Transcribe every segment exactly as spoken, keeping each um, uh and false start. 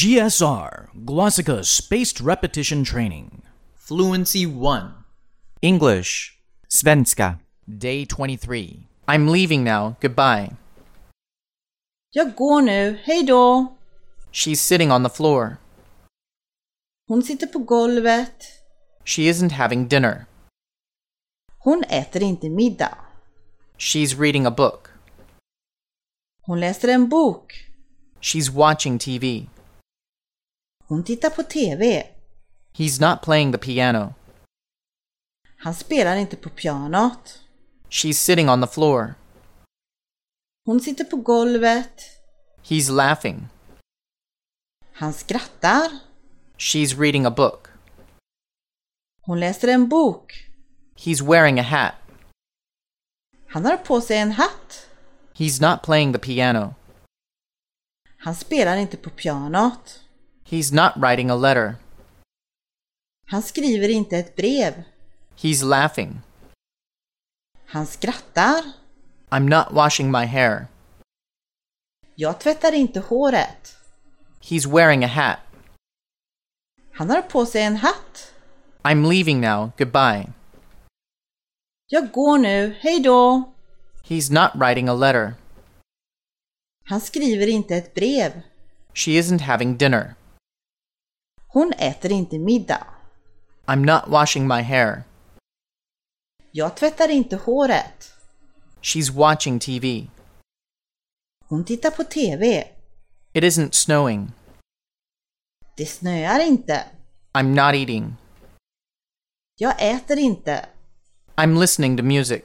G S R, Glossika Spaced Repetition Training. Fluency one. English. Svenska. Day twenty-three. I'm leaving now. Goodbye. Jag går nu, hej då. She's sitting on the floor. Hon sitter på golvet. She isn't having dinner. Hon äter inte middag. She's reading a book. Hon läser en bok. She's watching T V. Hon tittar på T V. He's not playing the piano. Han spelar inte på pianot. She's sitting on the floor. Hon sitter på golvet. He's laughing. Han skrattar. She's reading a book. Hon läser en bok. He's wearing a hat. Han har på sig en hatt. He's not playing the piano. Han spelar inte på pianot. He's not writing a letter. Han skriver inte ett brev. He's laughing. Han skrattar. I'm not washing my hair. Jag tvättar inte håret. He's wearing a hat. Han har på sig en hatt. I'm leaving now. Goodbye. Jag går nu, hej då. He's not writing a letter. Han skriver inte ett brev. She isn't having dinner. Hon äter inte middag. I'm not washing my hair. Jag tvättar inte håret. She's watching T V. Hon tittar på T V. It isn't snowing. Det snöar inte. I'm not eating. Jag äter inte. I'm listening to music.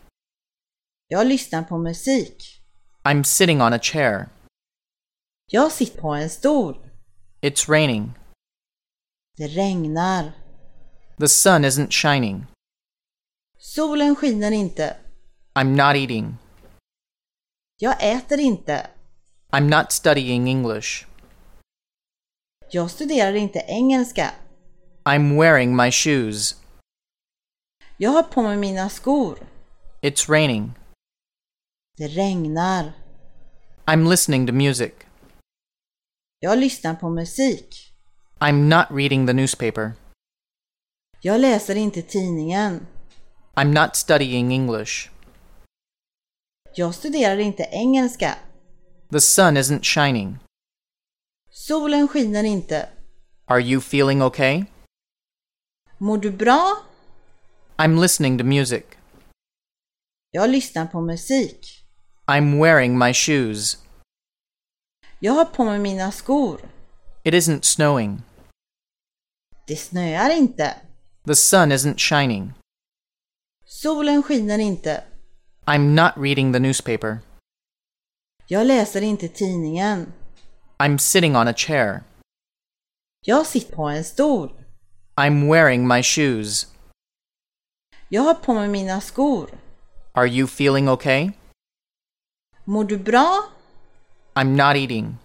Jag lyssnar på musik. I'm sitting on a chair. Jag sitter på en stol. It's raining. Det regnar. The sun isn't shining. Solen skiner inte. I'm not eating. Jag äter inte. I'm not studying English. Jag studerar inte engelska. I'm wearing my shoes. Jag har på mig mina skor. It's raining. Det regnar. I'm listening to music. Jag lyssnar på musik. I'm not reading the newspaper. Jag läser inte tidningen. I'm not studying English. Jag studerar inte engelska. The sun isn't shining. Solen skiner inte. Are you feeling okay? Mår du bra? I'm listening to music. Jag lyssnar på musik. I'm wearing my shoes. Jag har på mig mina skor. It isn't snowing. Det snöar inte. The sun isn't shining. Solen skiner inte. I'm not reading the newspaper. Jag läser inte tidningen. I'm sitting on a chair. Jag sitter på en stol. I'm wearing my shoes. Jag har på mig mina skor. Are you feeling okay? Mår du bra? I'm not eating.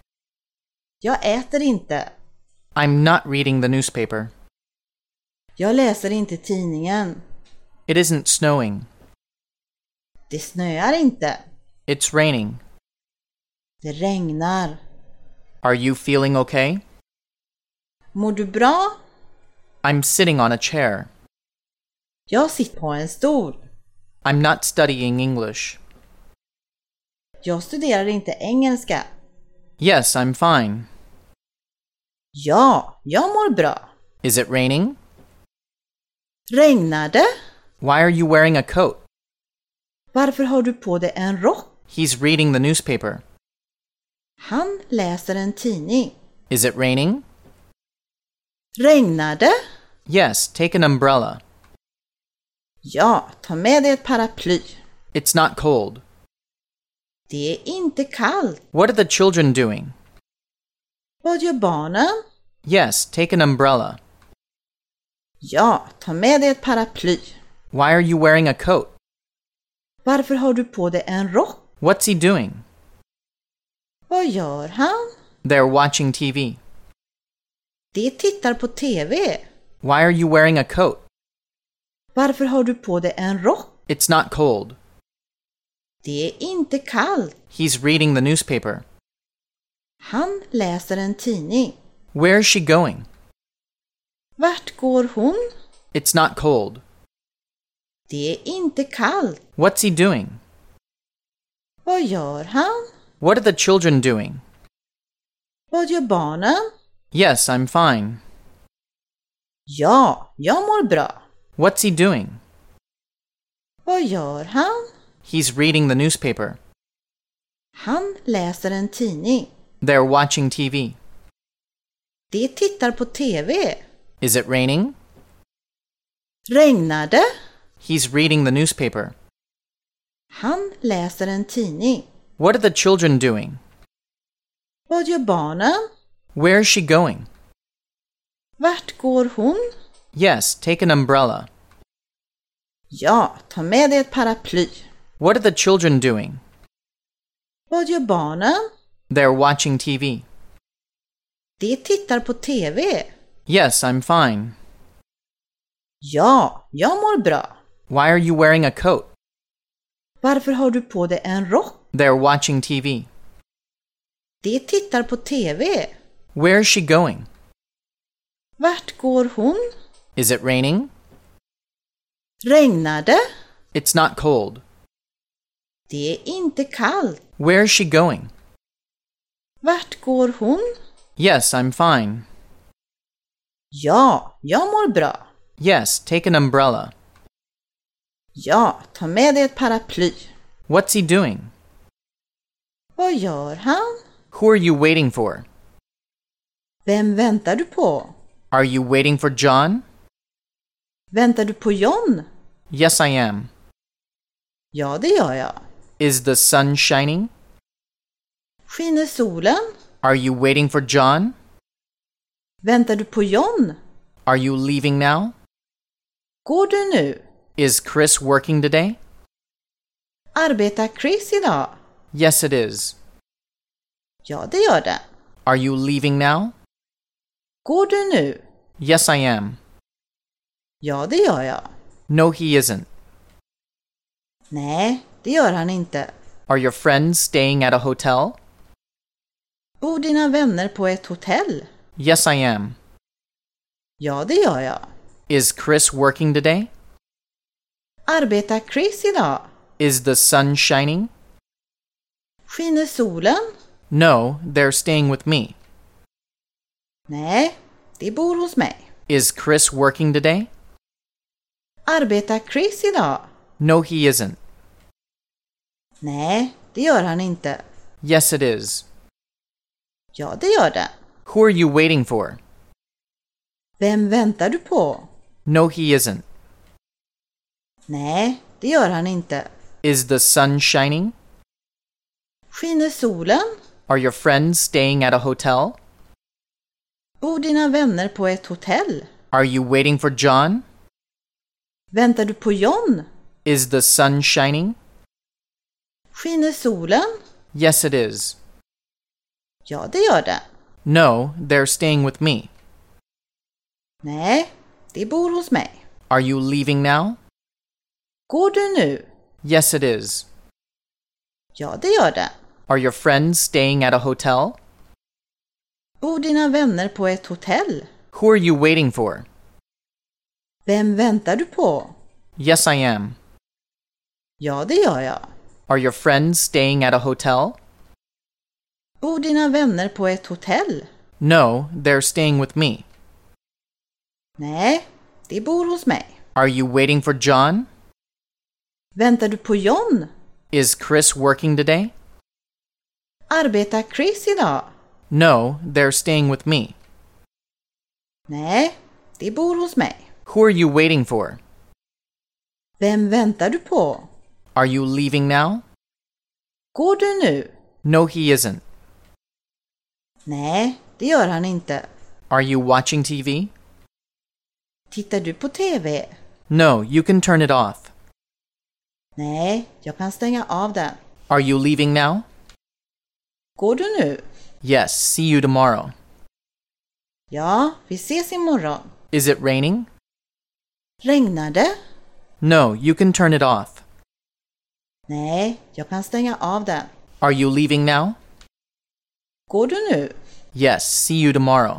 Jag äter inte. I'm not reading the newspaper. Jag läser inte tidningen. It isn't snowing. Det snöar inte. It's raining. Det regnar. Are you feeling okay? Mår du bra? I'm sitting on a chair. Jag sitter på en stol. I'm not studying English. Jag studerar inte engelska. Yes, I'm fine. Ja, jag mår bra. Is it raining? Regnar det? Why are you wearing a coat? Varför har du på dig en rock? He's reading the newspaper. Han läser en tidning. Is it raining? Regnar det? Yes, take an umbrella. Ja, ta med dig ett paraply. It's not cold. Det är inte kallt. What are the children doing? Vad gör barnen? Yes, take an umbrella. Ja, ta med dig ett paraply. Why are you wearing a coat? Varför har du på dig en rock? What's he doing? Vad gör han? They're watching T V. De tittar på T V. Why are you wearing a coat? Varför har du på dig en rock? It's not cold. Det är inte kallt. He's reading the newspaper. Han läser en tidning. Where is she going? Vart går hon? It's not cold. Det är inte kallt. What's he doing? Vad gör han? What are the children doing? Vad gör barnen? Yes, I'm fine. Ja, jag mår bra. What's he doing? Vad gör han? He's reading the newspaper. Han läser en tidning. They're watching T V. De tittar på T V. Is it raining? Regnar det? He's reading the newspaper. Han läser en tidning. What are the children doing? Vad gör barnen? Where is she going? Vart går hon? Yes, take an umbrella. Ja, ta med dig ett paraply. What are the children doing? Vad gör barnen? They're watching T V. De tittar på T V. Yes, I'm fine. Ja, jag mår bra. Why are you wearing a coat? Varför har du på dig en rock? They're watching T V. De tittar på T V. Where is she going? Vart går hon? Is it raining? Regnar det? It's not cold. Det är inte kallt. Where is she going? Vart går hon? Yes, I'm fine. Ja, jag mår bra. Yes, take an umbrella. Ja, ta med dig ett paraply. What's he doing? Vad gör han? Who are you waiting for? Vem väntar du på? Are you waiting for John? Väntar du på John? Yes, I am. Ja, det gör jag. Is the sun shining? Skiner solen? Are you waiting for John? Väntar du på John? Are you leaving now? Går du nu? Is Chris working today? Arbetar Chris idag? Yes, it is. Ja, det gör det. Are you leaving now? Går du nu? Yes, I am. Ja, det gör jag. No, he isn't. Nej, det gör han inte. Are your friends staying at a hotel? Bor dina vänner på ett hotell? Yes, I am. Ja, det gör jag. Is Chris working today? Arbetar Chris idag? Is the sun shining? Skiner solen? No, they're staying with me. Nej, de bor hos mig. Is Chris working today? Arbetar Chris idag? No, he isn't. Nej, det gör han inte. Yes, it is. Ja, det gör det. Who are you waiting for? Vem väntar du på? No, he isn't. Nej, det gör han inte. Is the sun shining? Skiner solen? Are your friends staying at a hotel? Bor dina vänner på ett hotell? Are you waiting for John? Väntar du på John? Is the sun shining? Skiner solen? Yes, it is. Ja, det gör det. No, they're staying with me. Nej, de bor hos mig. Are you leaving now? Går du nu? Yes, it is. Ja, det gör det. Are your friends staying at a hotel? Bor dina vänner på ett hotell? Who are you waiting for? Vem väntar du på? Yes, I am. Ja, det gör jag. Are your friends staying at a hotel? Bor dina vänner på ett hotell? No, they're staying with me. Nej, de bor hos mig. Are you waiting for John? Väntar du på John? Is Chris working today? Arbetar Chris idag? No, they're staying with me. Nej, de bor hos mig. Who are you waiting for? Vem väntar du på? Are you leaving now? Går du nu? No, he isn't. Nej, det gör han inte. Are you watching T V? Tittar du på T V? No, you can turn it off. Nej, jag kan stänga av den. Are you leaving now? Går du nu? Yes, see you tomorrow. Ja, vi ses imorgon. Is it raining? Regnar det? No, you can turn it off. Nej, jag kan stänga av den. Are you leaving now? Går du nu? Yes, see you tomorrow.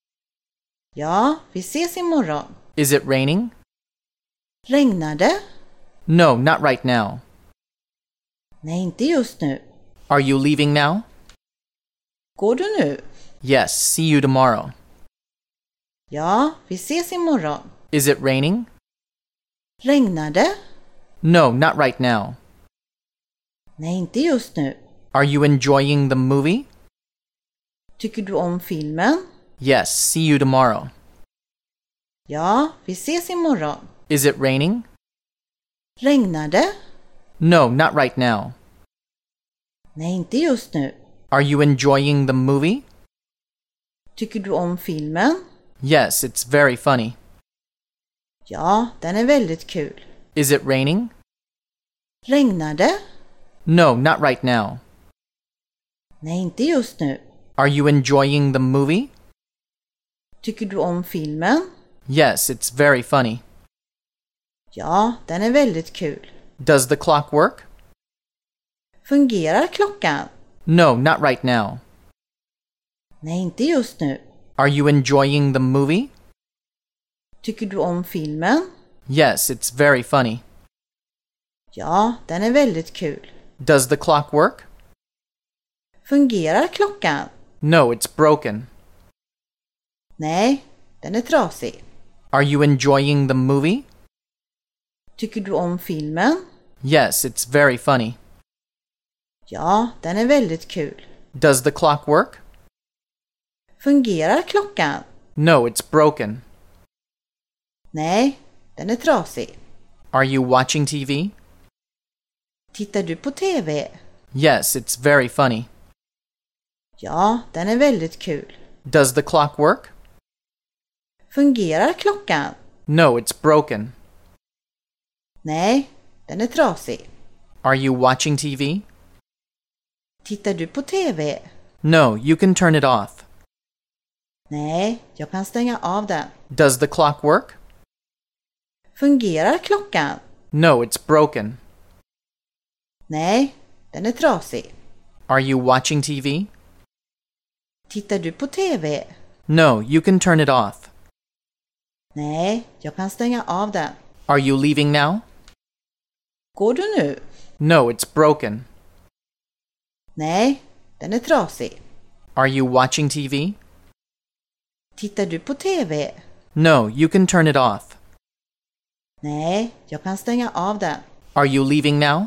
Ja, vi ses imorgon. Is it raining? Regnar det? No, not right now. Nej, inte just nu. Are you leaving now? Går du nu? Yes, see you tomorrow. Ja, vi ses imorgon. Is it raining? Regnar det? No, not right now. Nej, inte just nu. Are you enjoying the movie? Tycker du om filmen? Yes, see you tomorrow. Ja, vi ses imorgon. Is it raining? Regnar det? No, not right now. Nej, inte just nu. Are you enjoying the movie? Tycker du om filmen? Yes, it's very funny. Ja, den är väldigt kul. Is it raining? Regnar det? No, not right now. Nej, inte just nu. Are you enjoying the movie? Tycker du om filmen? Yes, it's very funny. Ja, den är väldigt kul. Does the clock work? Fungerar klockan? No, not right now. Nej, inte just nu. Are you enjoying the movie? Tycker du om filmen? Yes, it's very funny. Ja, den är väldigt kul. Does the clock work? Fungerar klockan? No, it's broken. Nej, den är trasig. Are you enjoying the movie? Tycker du om filmen? Yes, it's very funny. Ja, den är väldigt kul. Does the clock work? Fungerar klockan? No, it's broken. Nej, den är trasig. Are you watching T V? Tittar du på T V? Yes, it's very funny. Ja, den är väldigt kul. Does the clock work? Fungerar klockan? No, it's broken. Nej, den är trasig. Are you watching T V? Tittar du på T V? No, you can turn it off. Nej, jag kan stänga av den. Does the clock work? Fungerar klockan? No, it's broken. Nej, den är trasig. Are you watching T V? Tittar du på T V? No, you can turn it off. Nej, jag kan stänga av den. Are you leaving now? Går du nu? No, it's broken. Nej, den är trasig. Are you watching T V? Tittar du på T V? No, you can turn it off. Nej, jag kan stänga av den. Are you leaving now?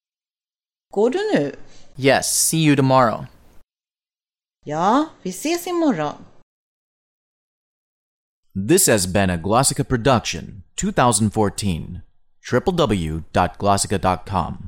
Går du nu? Yes, see you tomorrow. Ja, vi ses imorgon. This has been a Glossica production, twenty fourteen. w w w dot glossica dot com